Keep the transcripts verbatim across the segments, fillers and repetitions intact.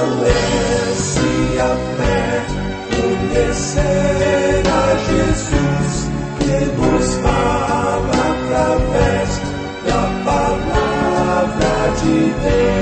fortalece a fé, conhecer a Jesus, que nos fala através da palavra de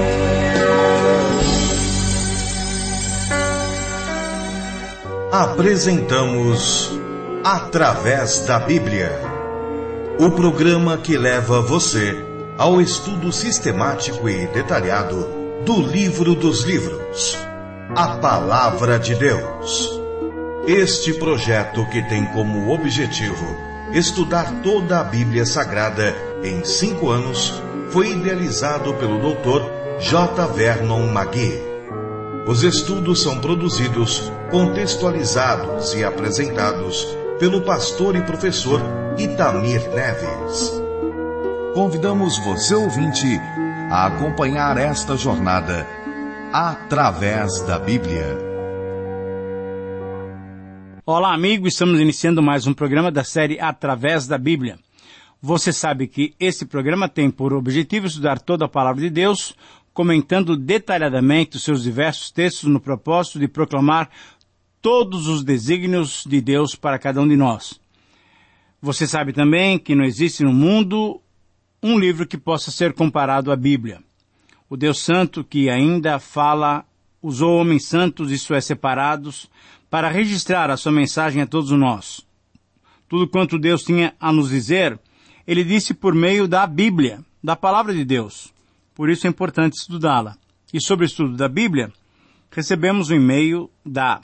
Deus. Apresentamos Através da Bíblia, o programa que leva você ao estudo sistemático e detalhado do livro dos livros, a Palavra de Deus. Este projeto, que tem como objetivo estudar toda a Bíblia Sagrada em cinco anos, foi idealizado pelo doutor J. Vernon McGee. Os estudos são produzidos, contextualizados e apresentados pelo pastor e professor Itamir Neves. Convidamos você, ouvinte, a acompanhar esta jornada através da Bíblia. Olá, amigo, estamos iniciando mais um programa da série Através da Bíblia. Você sabe que esse programa tem por objetivo estudar toda a Palavra de Deus, comentando detalhadamente os seus diversos textos no propósito de proclamar todos os desígnios de Deus para cada um de nós. Você sabe também que não existe no mundo um livro que possa ser comparado à Bíblia. O Deus Santo, que ainda fala, usou homens santos, isto é, separados, para registrar a sua mensagem a todos nós. Tudo quanto Deus tinha a nos dizer, Ele disse por meio da Bíblia, da Palavra de Deus. Por isso é importante estudá-la. E sobre o estudo da Bíblia, recebemos um e-mail da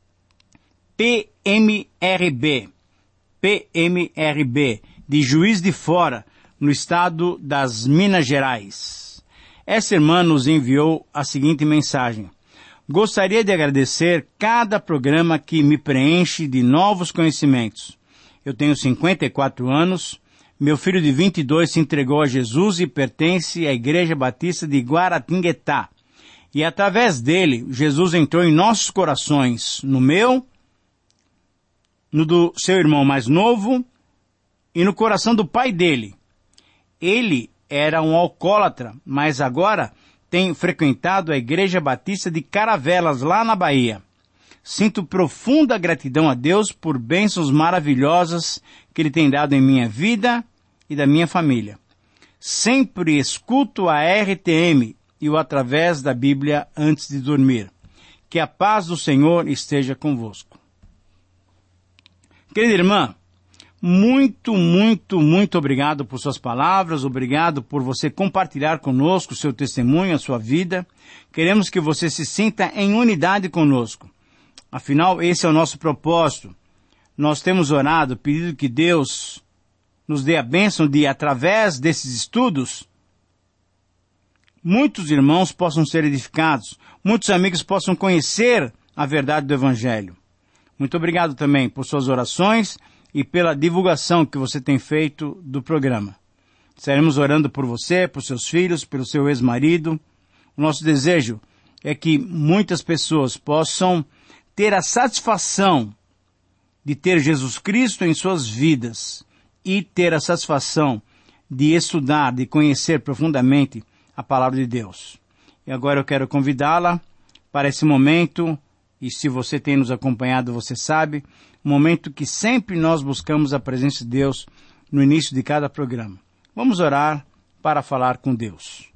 P M R B, P M R B, de Juiz de Fora, no estado das Minas Gerais. Essa irmã nos enviou a seguinte mensagem: gostaria de agradecer cada programa que me preenche de novos conhecimentos. Eu tenho cinquenta e quatro anos, meu filho de vinte e dois se entregou a Jesus e pertence à Igreja Batista de Guaratinguetá. E através dele, Jesus entrou em nossos corações, no meu, no do seu irmão mais novo e no coração do pai dele. Ele era um alcoólatra, mas agora tem frequentado a Igreja Batista de Caravelas, lá na Bahia. Sinto profunda gratidão a Deus por bênçãos maravilhosas que Ele tem dado em minha vida e da minha família. Sempre escuto a R T M e o Através da Bíblia antes de dormir. Que a paz do Senhor esteja convosco. Querida irmã, muito, muito, muito obrigado por suas palavras, obrigado por você compartilhar conosco o seu testemunho, a sua vida. Queremos que você se sinta em unidade conosco. Afinal, esse é o nosso propósito. Nós temos orado, pedido que Deus nos dê a bênção de, através desses estudos, muitos irmãos possam ser edificados, muitos amigos possam conhecer a verdade do Evangelho. Muito obrigado também por suas orações e pela divulgação que você tem feito do programa. Estaremos orando por você, por seus filhos, pelo seu ex-marido. O nosso desejo é que muitas pessoas possam ter a satisfação de ter Jesus Cristo em suas vidas e ter a satisfação de estudar, de conhecer profundamente a Palavra de Deus. E agora eu quero convidá-la para esse momento, e se você tem nos acompanhado, você sabe, um momento que sempre nós buscamos a presença de Deus no início de cada programa. Vamos orar para falar com Deus.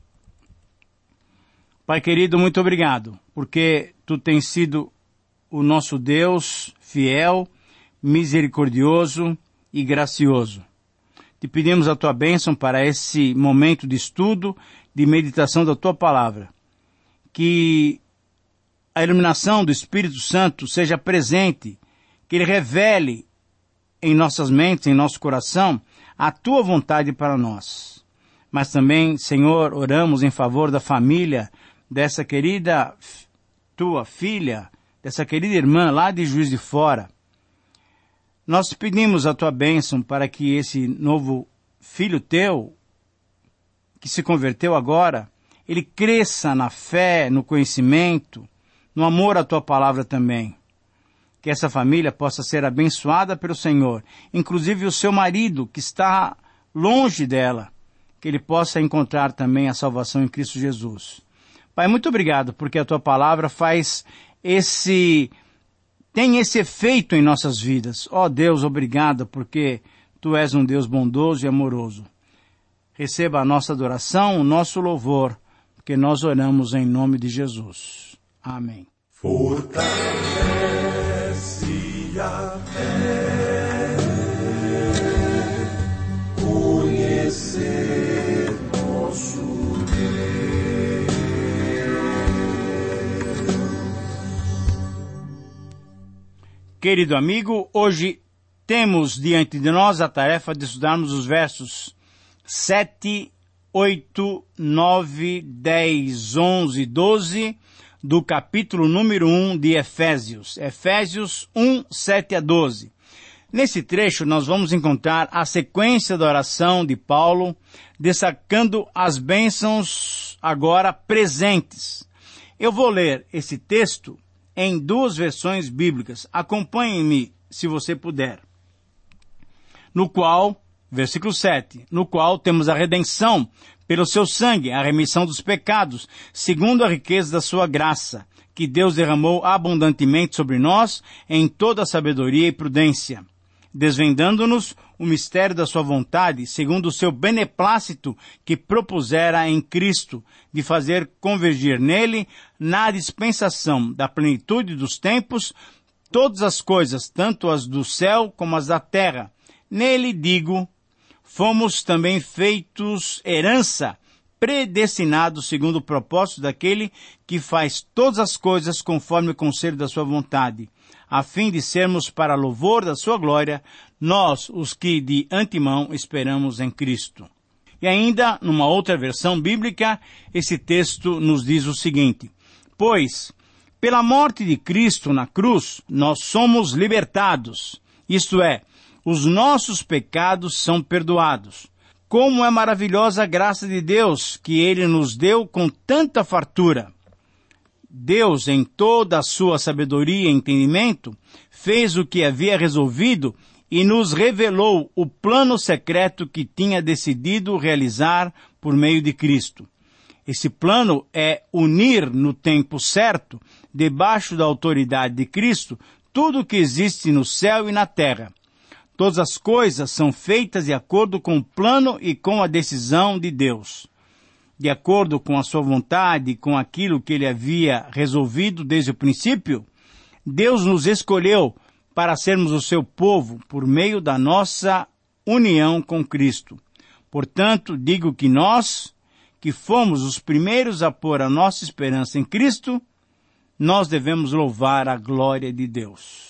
Pai querido, muito obrigado, porque Tu tens sido o nosso Deus fiel, misericordioso e gracioso. Te pedimos a Tua bênção para esse momento de estudo, de meditação da Tua Palavra. Que a iluminação do Espírito Santo seja presente, que Ele revele em nossas mentes, em nosso coração, a Tua vontade para nós. Mas também, Senhor, oramos em favor da família dessa querida Tua filha, dessa querida irmã lá de Juiz de Fora. Nós te pedimos a Tua bênção para que esse novo filho Teu, que se converteu agora, ele cresça na fé, no conhecimento, no amor à Tua Palavra também. Que essa família possa ser abençoada pelo Senhor, inclusive o seu marido, que está longe dela, que ele possa encontrar também a salvação em Cristo Jesus. Pai, muito obrigado, porque a Tua palavra faz esse, tem esse efeito em nossas vidas. Ó Deus, obrigado, porque Tu és um Deus bondoso e amoroso. Receba a nossa adoração, o nosso louvor, porque nós oramos em nome de Jesus. Amém. Fortalece a fé, conhecer nosso Deus. Querido amigo, hoje temos diante de nós a tarefa de estudarmos os versos sete, oito, nove, dez, onze, doze do capítulo número um de Efésios. Efésios um, sete a doze. Nesse trecho nós vamos encontrar a sequência da oração de Paulo, destacando as bênçãos agora presentes. Eu vou ler esse texto em duas versões bíblicas. Acompanhe-me se você puder. No qual, versículo sete, no qual temos a redenção pelo seu sangue, a remissão dos pecados, segundo a riqueza da sua graça, que Deus derramou abundantemente sobre nós em toda a sabedoria e prudência, desvendando-nos o mistério da sua vontade, segundo o seu beneplácito que propusera em Cristo, de fazer convergir nele, na dispensação da plenitude dos tempos, todas as coisas, tanto as do céu como as da terra. Nele, digo, fomos também feitos herança, predestinados segundo o propósito daquele que faz todas as coisas conforme o conselho da sua vontade, a fim de sermos para louvor da sua glória, nós, os que de antemão esperamos em Cristo. E ainda, numa outra versão bíblica, esse texto nos diz o seguinte: pois, pela morte de Cristo na cruz, nós somos libertados, isto é, os nossos pecados são perdoados. Como é maravilhosa a graça de Deus, que Ele nos deu com tanta fartura. Deus, em toda a sua sabedoria e entendimento, fez o que havia resolvido e nos revelou o plano secreto que tinha decidido realizar por meio de Cristo. Esse plano é unir no tempo certo, debaixo da autoridade de Cristo, tudo o que existe no céu e na terra. Todas as coisas são feitas de acordo com o plano e com a decisão de Deus. De acordo com a sua vontade e com aquilo que Ele havia resolvido desde o princípio, Deus nos escolheu para sermos o seu povo por meio da nossa união com Cristo. Portanto, digo que nós, que fomos os primeiros a pôr a nossa esperança em Cristo, nós devemos louvar a glória de Deus.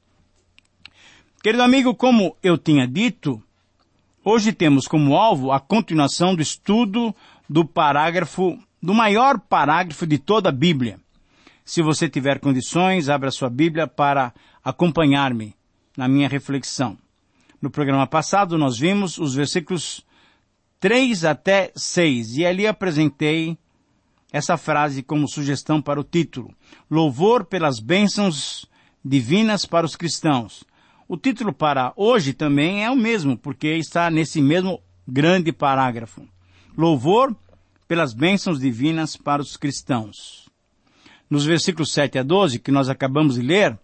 Querido amigo, como eu tinha dito, hoje temos como alvo a continuação do estudo do parágrafo, do maior parágrafo de toda a Bíblia. Se você tiver condições, abra sua Bíblia para acompanhar-me na minha reflexão. No programa passado nós vimos os versículos três até seis, e ali apresentei essa frase como sugestão para o título: Louvor pelas bênçãos divinas para os cristãos. O título para hoje também é o mesmo, porque está nesse mesmo grande parágrafo. Louvor pelas bênçãos divinas para os cristãos. Nos versículos sete a doze, que nós acabamos de ler,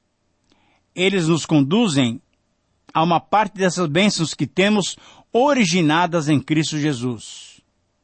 eles nos conduzem a uma parte dessas bênçãos que temos originadas em Cristo Jesus.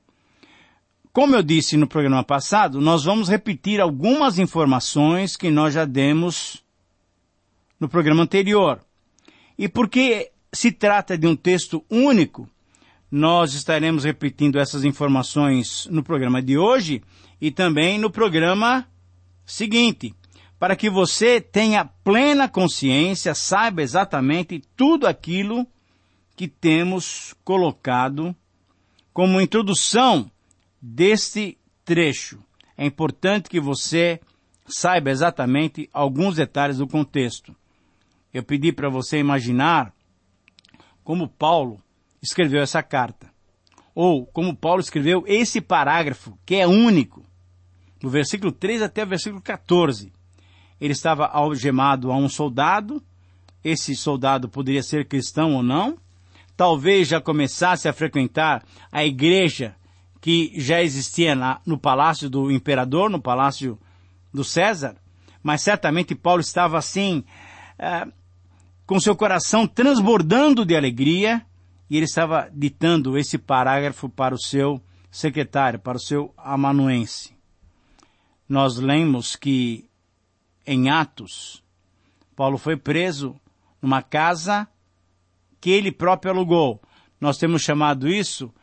Como eu disse no programa passado, nós vamos repetir algumas informações que nós já demos no programa anterior. E porque se trata de um texto único, nós estaremos repetindo essas informações no programa de hoje e também no programa seguinte, para que você tenha plena consciência, saiba exatamente tudo aquilo que temos colocado como introdução deste trecho. É importante que você saiba exatamente alguns detalhes do contexto. Eu pedi para você imaginar como Paulo escreveu essa carta, ou como Paulo escreveu esse parágrafo, que é único, do versículo três até o versículo quatorze. Ele estava algemado a um soldado, esse soldado poderia ser cristão ou não, talvez já começasse a frequentar a igreja que já existia na, no palácio do imperador, no palácio do César, mas certamente Paulo estava assim, é, com seu coração transbordando de alegria, e ele estava ditando esse parágrafo para o seu secretário, para o seu amanuense. Nós lemos que em Atos, Paulo foi preso numa casa que ele próprio alugou. Nós temos chamado isso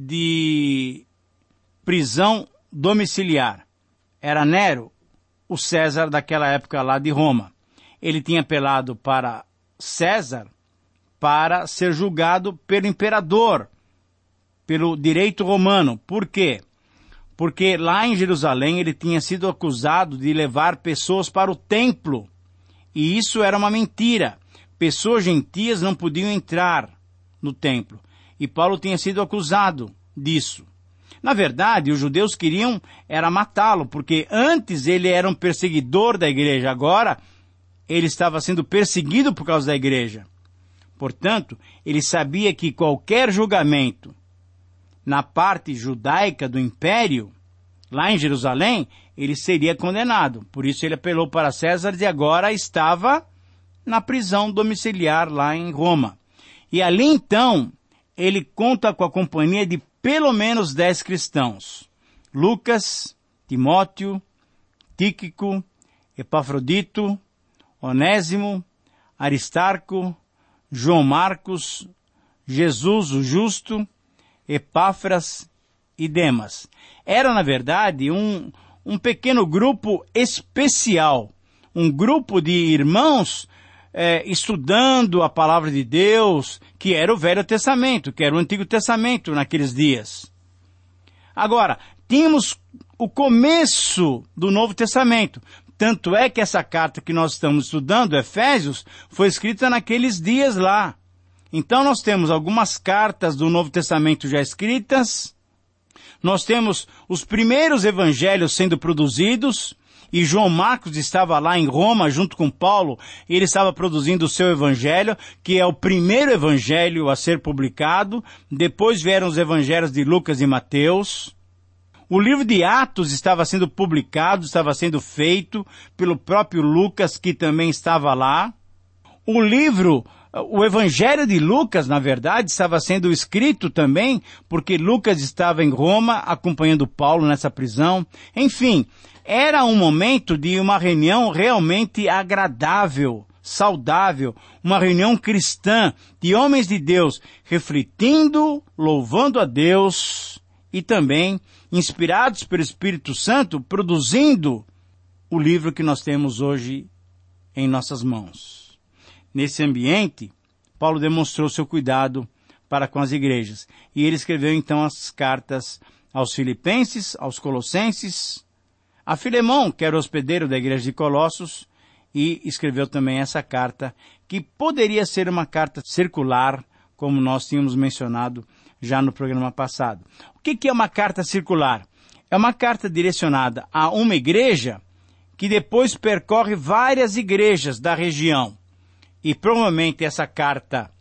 de prisão domiciliar. Era Nero, o César daquela época lá de Roma. Ele tinha apelado para César para ser julgado pelo imperador, pelo direito romano. Por quê? Porque lá em Jerusalém ele tinha sido acusado de levar pessoas para o templo. E isso era uma mentira. Pessoas gentias não podiam entrar no templo. E Paulo tinha sido acusado disso. Na verdade, os judeus queriam era matá-lo, porque antes ele era um perseguidor da igreja. Agora, ele estava sendo perseguido por causa da igreja. Portanto, ele sabia que qualquer julgamento na parte judaica do império, lá em Jerusalém, ele seria condenado. Por isso ele apelou para César e agora estava na prisão domiciliar lá em Roma. E ali então, ele conta com a companhia de pelo menos dez cristãos. Lucas, Timóteo, Tíquico, Epafrodito, Onésimo, Aristarco, João Marcos, Jesus o Justo, Epáfras e Demas. Era, na verdade, um, um pequeno grupo especial, um grupo de irmãos é, estudando a palavra de Deus, que era o Velho Testamento, que era o Antigo Testamento naqueles dias. Agora, tínhamos o começo do Novo Testamento. Tanto é que essa carta que nós estamos estudando, Efésios, foi escrita naqueles dias lá. Então nós temos algumas cartas do Novo Testamento já escritas, nós temos os primeiros evangelhos sendo produzidos, e João Marcos estava lá em Roma junto com Paulo, e ele estava produzindo o seu evangelho, que é o primeiro evangelho a ser publicado. Depois vieram os evangelhos de Lucas e Mateus. O livro de Atos estava sendo publicado, estava sendo feito pelo próprio Lucas, que também estava lá. O livro, o Evangelho de Lucas, na verdade, estava sendo escrito também, porque Lucas estava em Roma, acompanhando Paulo nessa prisão. Enfim, era um momento de uma reunião realmente agradável, saudável, uma reunião cristã de homens de Deus, refletindo, louvando a Deus e também inspirados pelo Espírito Santo, produzindo o livro que nós temos hoje em nossas mãos. Nesse ambiente, Paulo demonstrou seu cuidado para com as igrejas. E ele escreveu então as cartas aos Filipenses, aos Colossenses, a Filemão, que era o hospedeiro da igreja de Colossos, e escreveu também essa carta, que poderia ser uma carta circular, como nós tínhamos mencionado já no programa passado. O que é uma carta circular? É uma carta direcionada a uma igreja que depois percorre várias igrejas da região. E provavelmente essa carta,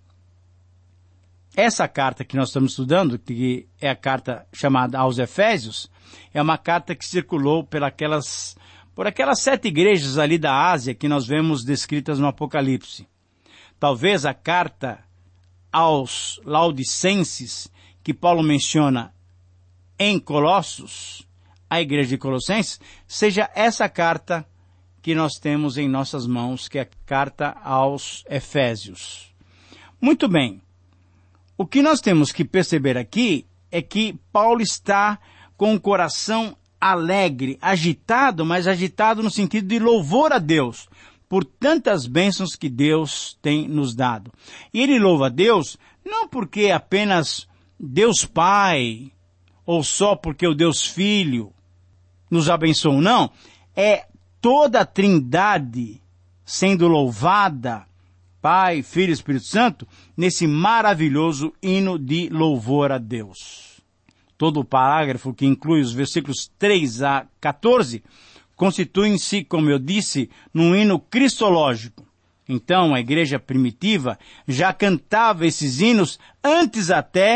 essa carta que nós estamos estudando, que é a carta chamada aos Efésios, é uma carta que circulou pelas, por aquelas sete igrejas ali da Ásia que nós vemos descritas no Apocalipse. Talvez a carta aos Laodicenses, que Paulo menciona em Colossos, a igreja de Colossenses, seja essa carta que nós temos em nossas mãos, que é a carta aos Efésios. Muito bem. O que nós temos que perceber aqui é que Paulo está com o coração alegre, agitado, mas agitado no sentido de louvor a Deus, por tantas bênçãos que Deus tem nos dado. E ele louva a Deus não porque apenas Deus Pai, ou só porque o Deus Filho nos abençoou, não. É toda a Trindade sendo louvada, Pai, Filho e Espírito Santo, nesse maravilhoso hino de louvor a Deus. Todo o parágrafo, que inclui os versículos três a quatorze, constituem-se, como eu disse, num hino cristológico. Então, a igreja primitiva já cantava esses hinos antes até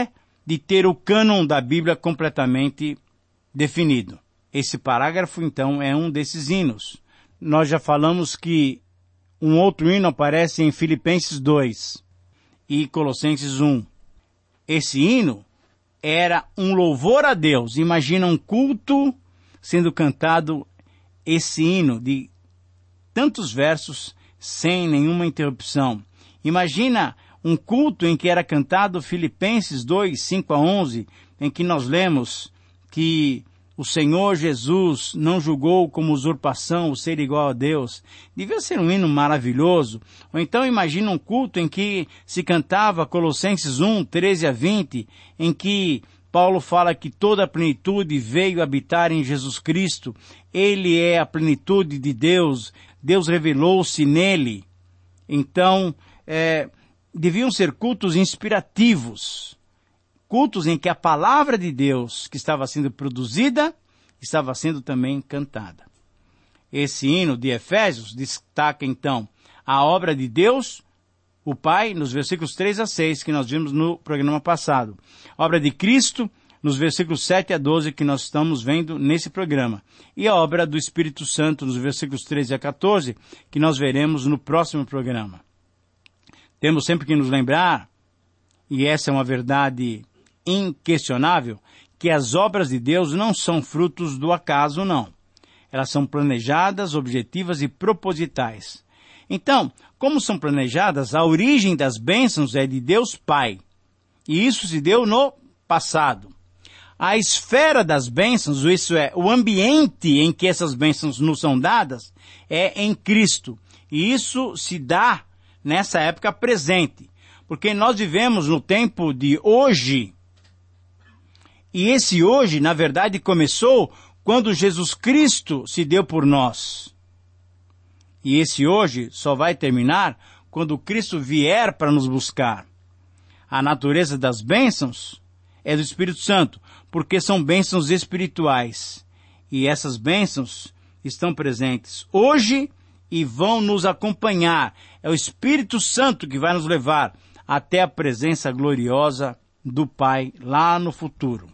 de ter o cânon da Bíblia completamente definido. Esse parágrafo, então, é um desses hinos. Nós já falamos que um outro hino aparece em Filipenses dois e Colossenses um. Esse hino era um louvor a Deus. Imagina um culto sendo cantado, esse hino de tantos versos sem nenhuma interrupção. Imagina um culto em que era cantado Filipenses dois, cinco a onze, em que nós lemos que o Senhor Jesus não julgou como usurpação o ser igual a Deus. Devia ser um hino maravilhoso. Ou então imagina um culto em que se cantava Colossenses um, treze a vinte, em que Paulo fala que toda a plenitude veio habitar em Jesus Cristo. Ele é a plenitude de Deus. Deus revelou-se nele. Então, é, deviam ser cultos inspirativos. Cultos em que a palavra de Deus, que estava sendo produzida, estava sendo também cantada. Esse hino de Efésios destaca, então, a obra de Deus, o Pai, nos versículos três a seis, que nós vimos no programa passado. A obra de Cristo, nos versículos sete a doze, que nós estamos vendo nesse programa. E a obra do Espírito Santo, nos versículos treze a quatorze, que nós veremos no próximo programa. Temos sempre que nos lembrar, e essa é uma verdade inquestionável, que as obras de Deus não são frutos do acaso, não. Elas são planejadas, objetivas e propositais. Então, como são planejadas, a origem das bênçãos é de Deus Pai. E isso se deu no passado. A esfera das bênçãos, isso é, o ambiente em que essas bênçãos nos são dadas, é em Cristo. E isso se dá nessa época presente. Porque nós vivemos no tempo de hoje. E esse hoje, na verdade, começou quando Jesus Cristo se deu por nós. E esse hoje só vai terminar quando Cristo vier para nos buscar. A natureza das bênçãos é do Espírito Santo, porque são bênçãos espirituais. E essas bênçãos estão presentes hoje e vão nos acompanhar. É o Espírito Santo que vai nos levar até a presença gloriosa do Pai lá no futuro.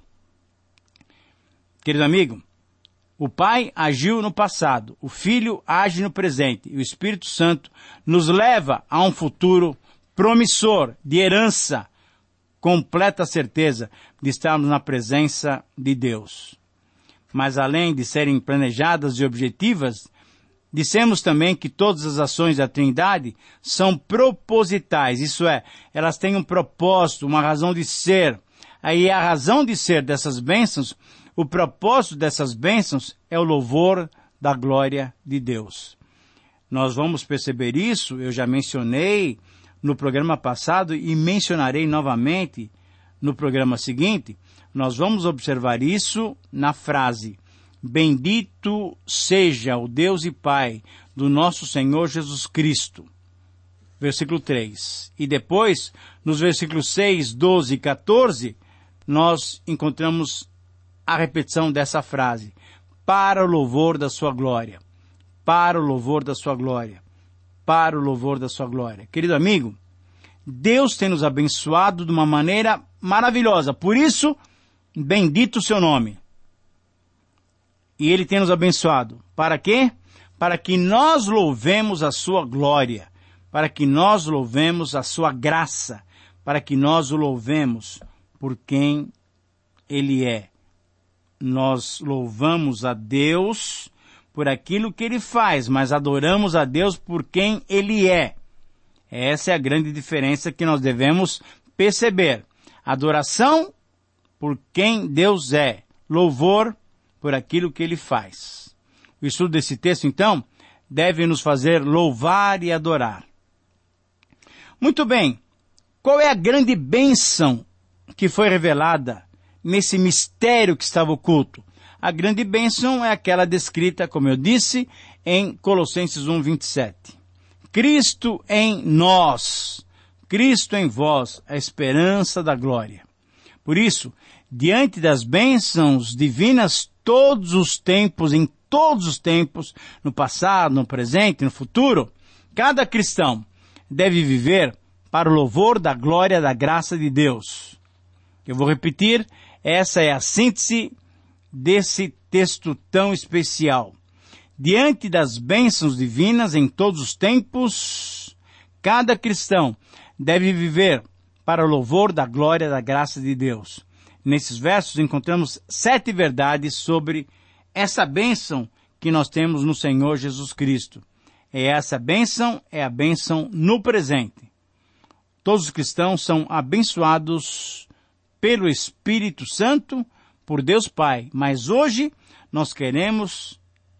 Querido amigo, o Pai agiu no passado, o Filho age no presente, e o Espírito Santo nos leva a um futuro promissor, de herança, completa certeza de estarmos na presença de Deus. Mas além de serem planejadas e objetivas, dissemos também que todas as ações da Trindade são propositais, isso é, elas têm um propósito, uma razão de ser. Aí a razão de ser dessas bênçãos, o propósito dessas bênçãos é o louvor da glória de Deus. Nós vamos perceber isso, eu já mencionei no programa passado e mencionarei novamente no programa seguinte. Nós vamos observar isso na frase: bendito seja o Deus e Pai do nosso Senhor Jesus Cristo. Versículo três. E depois, nos versículos seis, doze e quatorze, nós encontramos a repetição dessa frase: para o louvor da sua glória, para o louvor da sua glória, para o louvor da sua glória. Querido amigo, Deus tem nos abençoado de uma maneira maravilhosa, por isso, bendito o seu nome. E Ele tem nos abençoado. Para quê? Para que nós louvemos a sua glória, para que nós louvemos a sua graça, para que nós o louvemos por quem Ele é. Nós louvamos a Deus por aquilo que Ele faz, mas adoramos a Deus por quem Ele é. Essa é a grande diferença que nós devemos perceber. Adoração por quem Deus é. Louvor por aquilo que Ele faz. O estudo desse texto, então, deve nos fazer louvar e adorar. Muito bem. Qual é a grande bênção que foi revelada nesse mistério que estava oculto? A grande bênção é aquela descrita, como eu disse, em Colossenses um, vinte e sete. Cristo em nós, Cristo em vós, a esperança da glória. Por isso, diante das bênçãos divinas, todos os tempos, em todos os tempos, no passado, no presente, no futuro, cada cristão deve viver para o louvor da glória da graça de Deus. Eu vou repetir, essa é a síntese desse texto tão especial. Diante das bênçãos divinas em todos os tempos, cada cristão deve viver para o louvor da glória da graça de Deus. Nesses versos encontramos sete verdades sobre essa bênção que nós temos no Senhor Jesus Cristo. E essa bênção é a bênção no presente. Todos os cristãos são abençoados pelo Espírito Santo, por Deus Pai. Mas hoje nós queremos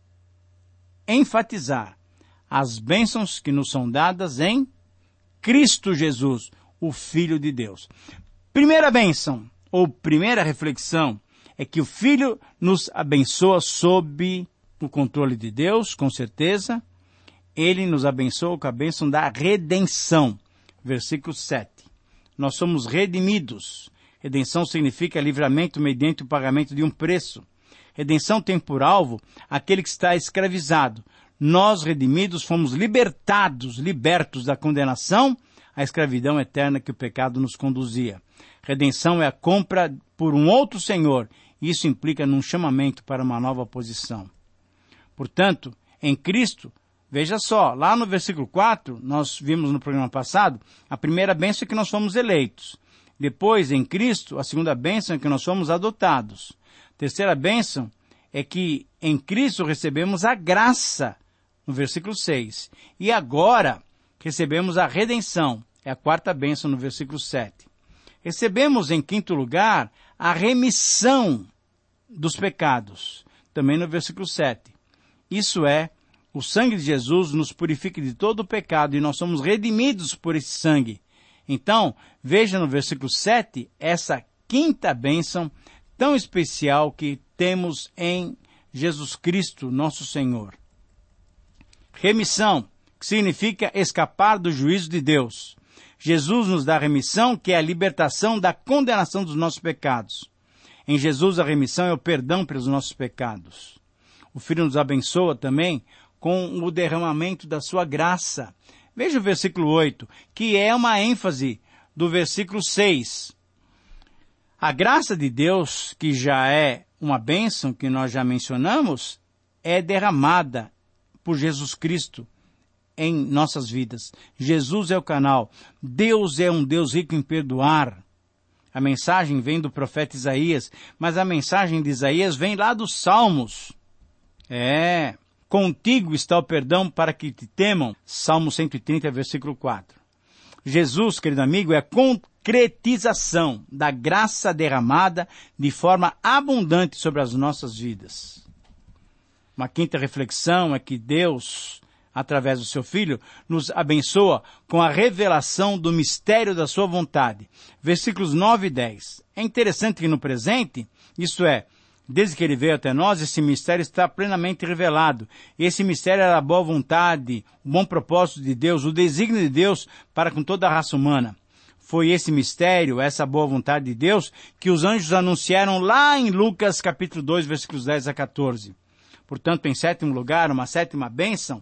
enfatizar as bênçãos que nos são dadas em Cristo Jesus, o Filho de Deus. Primeira bênção, ou primeira reflexão, é que o Filho nos abençoa sob o controle de Deus, com certeza. Ele nos abençoa com a bênção da redenção. Versículo sete. Nós somos redimidos. Redenção significa livramento mediante o pagamento de um preço. Redenção tem por alvo aquele que está escravizado. Nós, redimidos, fomos libertados, libertos da condenação, à escravidão eterna que o pecado nos conduzia. Redenção é a compra por um outro Senhor. Isso implica num chamamento para uma nova posição. Portanto, em Cristo, veja só, lá no versículo quatro, nós vimos no programa passado, a primeira bênção é que nós fomos eleitos. Depois, em Cristo, a segunda bênção é que nós fomos adotados. Terceira bênção é que em Cristo recebemos a graça, no versículo seis. E agora recebemos a redenção, é a quarta bênção no versículo sete. Recebemos, em quinto lugar, a remissão dos pecados, também no versículo sete. Isso é, o sangue de Jesus nos purifica de todo o pecado e nós somos redimidos por esse sangue. Então, veja no versículo sete, essa quinta bênção tão especial que temos em Jesus Cristo, nosso Senhor. Remissão, que significa escapar do juízo de Deus. Jesus nos dá remissão, que é a libertação da condenação dos nossos pecados. Em Jesus, a remissão é o perdão pelos nossos pecados. O Filho nos abençoa também com o derramamento da sua graça. Veja o versículo oito, que é uma ênfase do versículo seis. A graça de Deus, que já é uma bênção que nós já mencionamos, é derramada por Jesus Cristo em nossas vidas. Jesus é o canal. Deus é um Deus rico em perdoar. A mensagem vem do profeta Isaías, mas a mensagem de Isaías vem lá dos Salmos. É, contigo está o perdão para que te temam. Salmo cento e trinta, versículo quatro. Jesus, querido amigo, é a concretização da graça derramada de forma abundante sobre as nossas vidas. Uma quinta reflexão é que Deus, através do seu Filho, nos abençoa com a revelação do mistério da sua vontade. Versículos nove e dez. É interessante que no presente, isto é, desde que ele veio até nós, esse mistério está plenamente revelado. Esse mistério era a boa vontade, o bom propósito de Deus, o desígnio de Deus para com toda a raça humana. Foi esse mistério, essa boa vontade de Deus, que os anjos anunciaram lá em Lucas capítulo dois, versículos dez a quatorze. Portanto, em sétimo lugar, uma sétima bênção,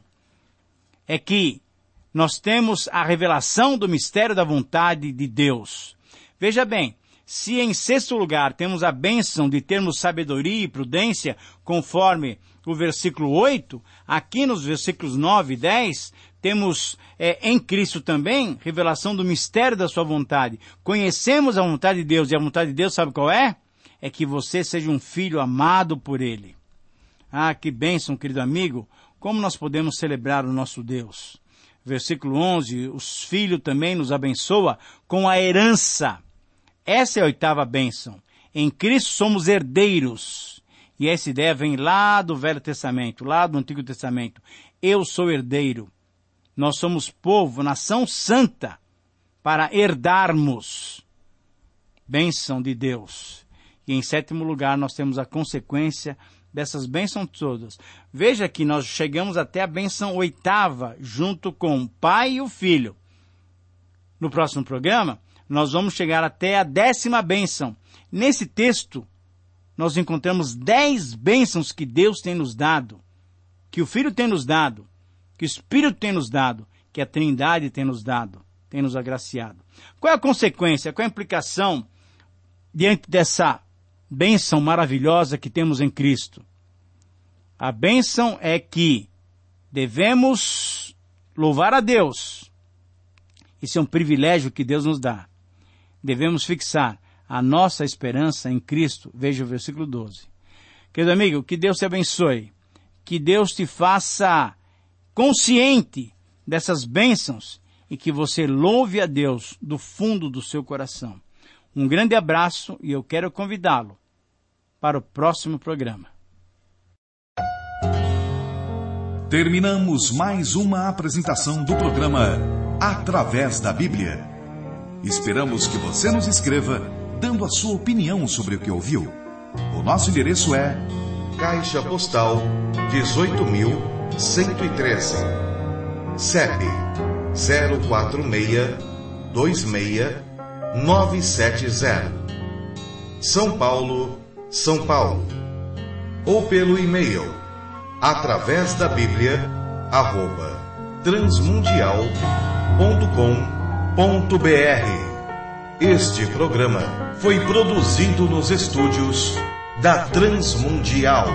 é que nós temos a revelação do mistério da vontade de Deus. Veja bem, se em sexto lugar temos a bênção de termos sabedoria e prudência, conforme o versículo oito, aqui nos versículos nove e dez, temos é, em Cristo também revelação do mistério da sua vontade. Conhecemos a vontade de Deus, e a vontade de Deus sabe qual é? É que você seja um filho amado por Ele. Ah, que bênção, querido amigo, como nós podemos celebrar o nosso Deus. Versículo onze, os filhos também nos abençoa com a herança. Essa é a oitava bênção. Em Cristo somos herdeiros. E essa ideia vem lá do Velho Testamento, lá do Antigo Testamento. Eu sou herdeiro. Nós somos povo, nação santa, para herdarmos. Bênção de Deus. E em sétimo lugar nós temos a consequência dessas bênçãos todas. Veja que nós chegamos até a bênção oitava, junto com o Pai e o Filho. No próximo programa, nós vamos chegar até a décima bênção. Nesse texto, nós encontramos dez bênçãos que Deus tem nos dado, que o Filho tem nos dado, que o Espírito tem nos dado, que a Trindade tem nos dado, tem nos agraciado. Qual é a consequência, qual é a implicação diante dessa bênção maravilhosa que temos em Cristo. A bênção é que devemos louvar a Deus. Isso é um privilégio que Deus nos dá. Devemos fixar a nossa esperança em Cristo. Veja o versículo doze. Querido amigo, que Deus te abençoe. Que Deus te faça consciente dessas bênçãos e que você louve a Deus do fundo do seu coração. Um grande abraço e eu quero convidá-lo para o próximo programa. Terminamos mais uma apresentação do programa Através da Bíblia. Esperamos que você nos escreva dando a sua opinião sobre o que ouviu. O nosso endereço é Caixa Postal dezoito mil cento e treze, C E P zero quatro seis dois seis nove sete zero, São Paulo, São Paulo. Ou pelo e-mail através da Bíblia arroba transmundial ponto com ponto br. Este programa foi produzido nos estúdios da Transmundial.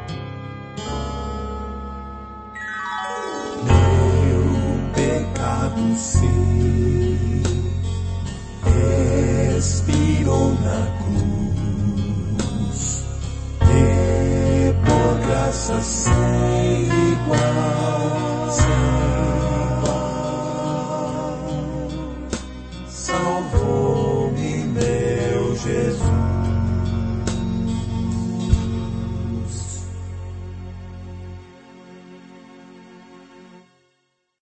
Meu pecado sim expirou na cruz, e por graça sempre